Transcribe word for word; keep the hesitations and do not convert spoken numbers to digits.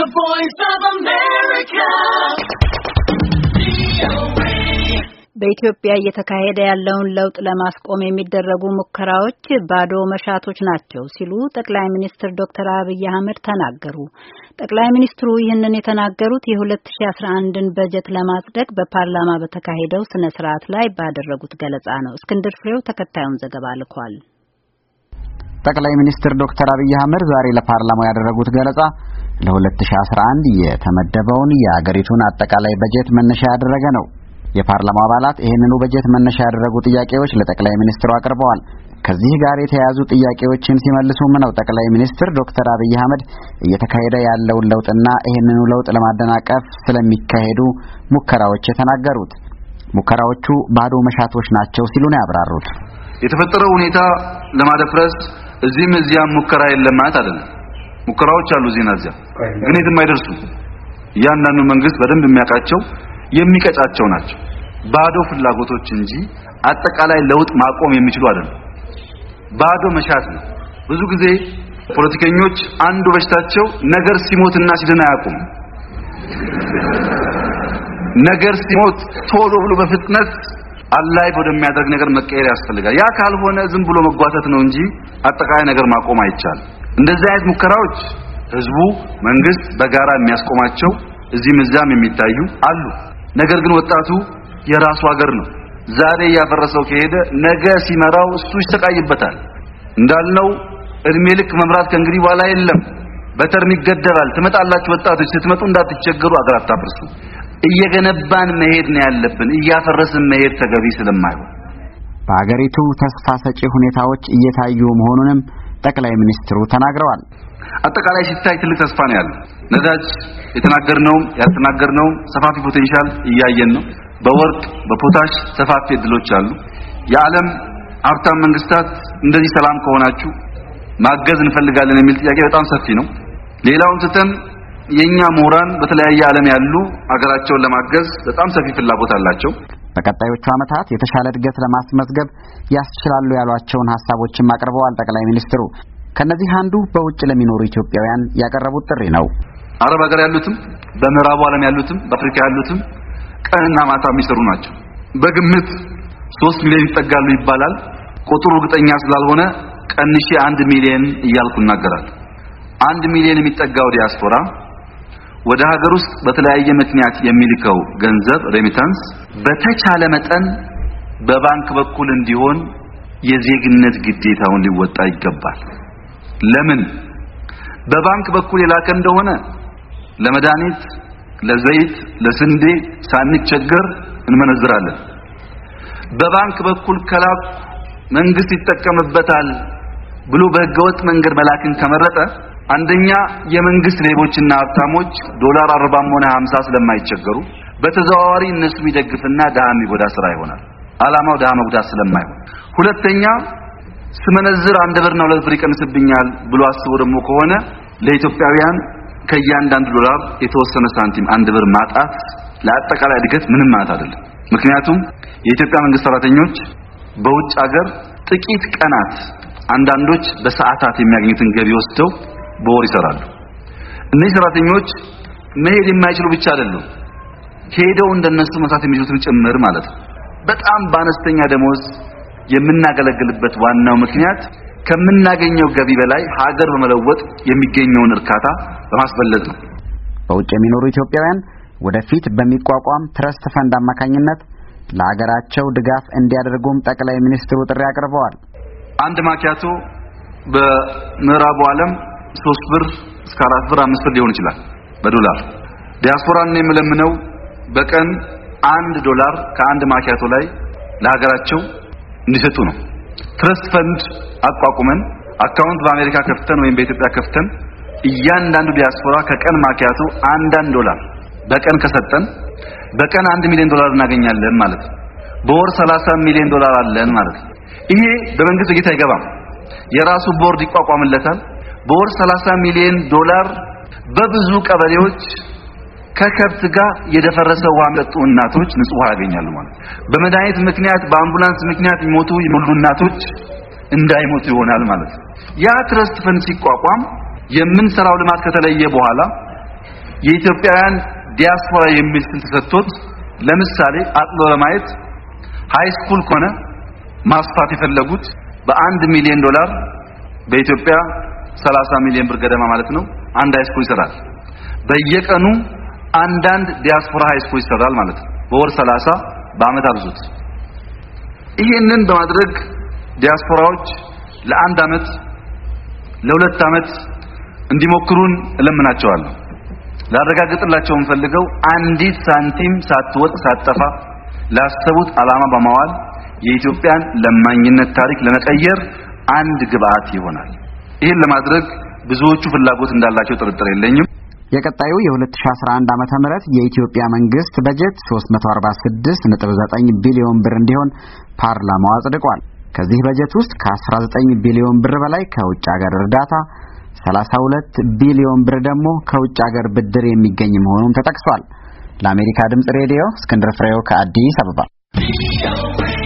The Voice of America. በኢትዮጵያ እየተካሄደ ያለውን ለውጥ ለማስቆም የሚደረጉ ሙከራዎች ባዶ መሻቶች ናቸው ሲሉ ጠቅላይ ሚኒስትር ዶክተር አብይ አህመድ ተናገሩ። ጠቅላይ ሚኒስትሩ ይህንን የተናገሩት የ2011ን በጀት ለማጽደቅ በፓርላማ በተካሄደው ስነ ስርዓት ላይ ባደረጉት ገለጻ ነው። እስክንድር ፍሬው ተከታዩን ዘገባ ልኳል። ጠቅላይ ሚኒስትር ዶክተር አብይ አህመድ ዛሬ ለፓርላማው ያደረጉት ገለጻ ለ2011 የተመደበውን የአገሪቱን አጠቃላይ በጀት መነሻ ያደረገ ነው። የፓርላማው አባላት ይህንኑ በጀት መነሻ ያደረጉ ጥያቄዎች ለጠቅላይ ሚኒስትሩ አቅርበዋል። ከዚህ ጋር የተያያዙ ጥያቄዎችን ሲመልሱም ነው ጠቅላይ ሚኒስትር ዶክተር አብይ አህመድ እየተካሄደ ያለውን ለውጥና ይህንኑ ለውጥ ለማደናቀፍ ስለሚካሄዱ ሙከራዎች የተናገሩት። ሙከራዎቹ ባዶ መሻቶች ናቸው ሲሉ ነው ያብራሩት። የተፈጠረው ሁኔታ ለማደፍረስ እዚህም እዚያም ሙከራ የለም ማለት አይደለም። ሙከራዎች አሉ እዚህና እዚያ፣ ግን የትም አይደርሱም። እያንዳንዱ መንግስት በደንብ የሚያውቃቸው የሚቀጫቸው ናቸው። ባዶ ፍላጎቶች እንጂ አጠቃላይ ለውጥ ማቆም የሚችሉ አይደለም። ባዶ መሻት ነው። ብዙ ጊዜ ፖለቲከኞች አንዱ በሽታቸው ነገር ሲሞትና ሲድን አያውቁም። ነገር ሲሞት ቶሎ ብሎ በፍጥነት አላይ ወደሚያደርግ ነገር መቀየር ያስፈልጋል። ያ ካልሆነ ዝም ብሎ መጓተት ነው እንጂ አጠቃላይ ነገር ማቆም አይቻልም። እንደዚህ አይነት ሙከራዎች ህዝቡ መንግስት በጋራ የሚያስቆማቸው እዚህም እዛም የሚታዩ አሉ። ነገር ግን ወጣቱ የራሱ ሀገር ነው። ዛሬ ያፈረሰው ከሄደ ነገ ሲመራው እሱ ይስተቃይበታል። እንዳልነው እድሜ ልክ መምራት ከእንግዲህ በኋላ የለም። በተርም ይገደባል። ትመጣላችሁ ወጣቶች፣ ስትመጡ እንዳትቸገሩ፣ አገር አታፍርሱ። እየገነባን መሄድ ነው ያለብን። እያፈረስን መሄድ ተገቢ ስለማይሆን በአገሪቱ ተስፋ ሰጪ ሁኔታዎች እየታዩ መሆኑንም ጠቅላይ ሚኒስትሩ ተናግረዋል። አጠቃላይ ሲታይ ትልቅ ተስፋ ነው ያለው። ነዳጅ የተናገርነው ያልተናገርነው ሰፋፊ ፖቴንሻል እያየን ነው። በወርቅ በፖታሽ ሰፋፊ እድሎች አሉ። የዓለም ሀብታም መንግስታት እንደዚህ ሰላም ከሆናችሁ ማገዝ እንፈልጋለን የሚል ጥያቄ በጣም ሰፊ ነው። ሌላውን ትተን የኛ ምሁራን በተለያየ ዓለም ያሉ አገራቸውን ለማገዝ በጣም ሰፊ ፍላጎት አላቸው። በቀጣዮቹ ዓመታት የተሻለ እድገት ለማስመዝገብ ያስችላሉ ያሏቸውን ሐሳቦችም አቅርበዋል ጠቅላይ ሚኒስትሩ። ከነዚህ አንዱ በውጭ ለሚኖሩ ኢትዮጵያውያን ያቀረቡት ጥሪ ነው። አረብ ሀገር ያሉትም በምዕራቡ ዓለም ያሉትም በአፍሪካ ያሉትም ቀንና ማታ የሚሰሩ ናቸው። በግምት ሶስት ሚሊዮን ይጠጋሉ ይባላል። ቁጥሩ እርግጠኛ ስላልሆነ ቀንሼ አንድ ሚሊዮን እያልኩ እናገራለሁ። አንድ ሚሊዮን የሚጠጋው ዲያስፖራ ወደ ሀገር ውስጥ በተለያየ ምክንያት የሚልከው ገንዘብ ሬሚታንስ በተቻለ መጠን በባንክ በኩል እንዲሆን የዜግነት ግዴታውን ሊወጣ ይገባል። ለምን? በባንክ በኩል የላከ እንደሆነ ለመድኃኒት፣ ለዘይት፣ ለስንዴ ሳንቸገር እንመነዝራለን። በባንክ በኩል ከላኩ መንግስት ይጠቀምበታል ብሎ በህገወጥ መንገድ መላክን ከመረጠ አንደኛ የመንግስት ሌቦችና ሀብታሞች ዶላር አርባም ሆነ ሃምሳ ስለማይቸገሩ በተዘዋዋሪ እነሱ ይደግፍና ዳም ይጎዳ ስራ ይሆናል። አላማው ዳም መጉዳት ስለማይሆን፣ ሁለተኛ ስመነዝር አንድ ብርና ሁለት ብር ይቀንስብኛል ብሎ አስቦ ደግሞ ከሆነ ለኢትዮጵያውያን ከእያንዳንዱ ዶላር የተወሰነ ሳንቲም አንድ ብር ማጣት ለአጠቃላይ እድገት ምንም ማለት አይደለም። ምክንያቱም የኢትዮጵያ መንግስት ሰራተኞች በውጭ ሀገር ጥቂት ቀናት አንዳንዶች በሰዓታት የሚያገኙትን ገቢ ወስደው በወር ይሰራሉ። እነዚህ ሰራተኞች መሄድ የማይችሉ ብቻ አይደሉም፣ ሄደው እንደነሱ መስራት የሚችሉትን ጭምር ማለት ነው። በጣም በአነስተኛ ደሞዝ የምናገለግልበት ዋናው ምክንያት ከምናገኘው ገቢ በላይ ሀገር በመለወጥ የሚገኘውን እርካታ በማስበለጥ ነው። በውጭ የሚኖሩ ኢትዮጵያውያን ወደፊት በሚቋቋም ትረስት ፈንድ አማካኝነት ለሀገራቸው ድጋፍ እንዲያደርጉም ጠቅላይ ሚኒስትሩ ጥሪ አቅርበዋል። አንድ ማኪያቶ በምዕራቡ ዓለም ሶስት ብር እስከ አራት ብር አምስት ብር ሊሆን ይችላል በዶላር። ዲያስፖራን የምለምነው በቀን አንድ ዶላር ከአንድ ማኪያቶ ላይ ለሀገራቸው እንዲሰጡ ነው። ትረስት ፈንድ አቋቁመን አካውንት በአሜሪካ ከፍተን ወይም በኢትዮጵያ ከፍተን እያንዳንዱ ዲያስፖራ ከቀን ማኪያቶ አንዳንድ ዶላር በቀን ከሰጠን በቀን አንድ ሚሊዮን ዶላር እናገኛለን ማለት ነው። በወር ሰላሳ ሚሊዮን ዶላር አለን ማለት ነው። ይሄ በመንግስት እይታ አይገባም። የራሱ ቦርድ ይቋቋምለታል። በወር ሰላሳ ሚሊዮን ዶላር በብዙ ቀበሌዎች ከከብት ጋር የደፈረሰ ውሃ መጠጡ እናቶች ንጹህ ውሃ ያገኛሉ ማለት ነው። በመድኃኒት ምክንያት በአምቡላንስ ምክንያት የሚሞቱ የሞሉ እናቶች እንዳይሞቱ ይሆናል ማለት ነው። ያ ትረስት ፈንድ ሲቋቋም የምንሰራው ልማት ከተለየ በኋላ የኢትዮጵያውያን ዲያስፖራ የሚል ስም ተሰጥቶት ለምሳሌ አጥሎ ለማየት ሃይ ስኩል ኮነ ማስፋት የፈለጉት በአንድ ሚሊዮን ዶላር በኢትዮጵያ ሰላሳ ሚሊዮን ብር ገደማ ማለት ነው አንድ ሃይ ስኩል ይሰራል። በየቀኑ አንዳንድ ዲያስፖራ ሃይ ስኩል ይሰራል ማለት ነው። በወር ሰላሳ በአመት አብዙት። ይሄንን በማድረግ ዲያስፖራዎች ለአንድ አመት ለሁለት አመት እንዲሞክሩን እለምናቸዋለሁ። ላረጋግጥላቸው እንፈልገው አንዲት ሳንቲም ሳትወጥ ሳትጠፋ ላሰቡት ዓላማ በማዋል የኢትዮጵያን ለማኝነት ታሪክ ለመቀየር አንድ ግብአት ይሆናል። ይሄን ለማድረግ ብዙዎቹ ፍላጎት እንዳላቸው ጥርጥር የለኝም። የቀጣዩ የ2011 ዓመተ ምህረት የኢትዮጵያ መንግስት በጀት ሶስት መቶ አርባ ስድስት ነጥብ ዘጠኝ ቢሊዮን ብር እንዲሆን ፓርላማው አጽድቋል። ከዚህ በጀት ውስጥ ከ19 ቢሊዮን ብር በላይ ከውጭ ሀገር እርዳታ፣ ሰላሳ ሁለት ቢሊዮን ብር ደግሞ ከውጭ ሀገር ብድር የሚገኝ መሆኑን ተጠቅሷል። ለአሜሪካ ድምጽ ሬዲዮ እስክንድር ፍሬው ከአዲስ አበባ